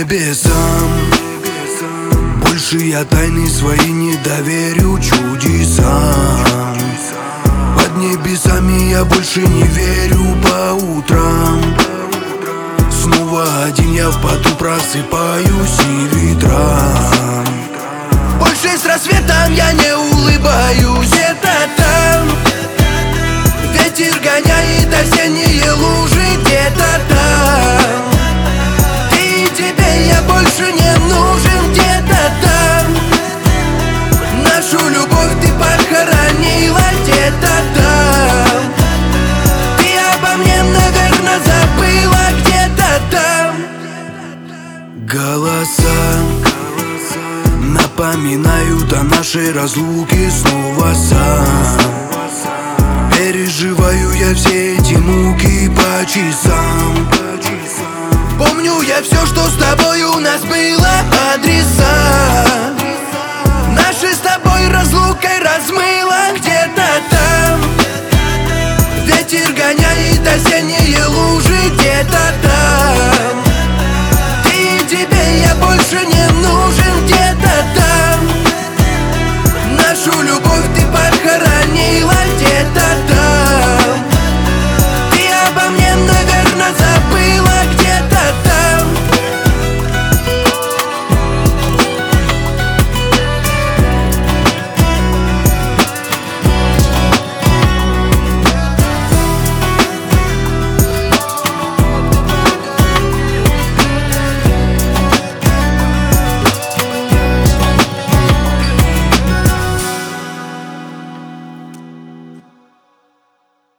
небесам. Больше я тайны свои не доверю чудесам. Под небесами я больше не верю по утрам. Снова один я в поту просыпаюсь и ветрам. Больше с рассветом я не улыбаюсь, это там. Ветер гоняет осенние лужи где-то там. Ты и тебе я больше не нужен где-то там. Нашу любовь ты похоронила где-то там. Ты обо мне, наверное, забыла где-то там. Голоса напоминают о нашей разлуке снова сам. Переживаю я все эти муки по часам. Помню я все, что с тобой у нас было, адреса. Наши с тобой разлукой размыло где-то там. Ветер гоняет осенние лужи где-то там. Ты и тебе я больше не нужен где-то там. Нашу любовь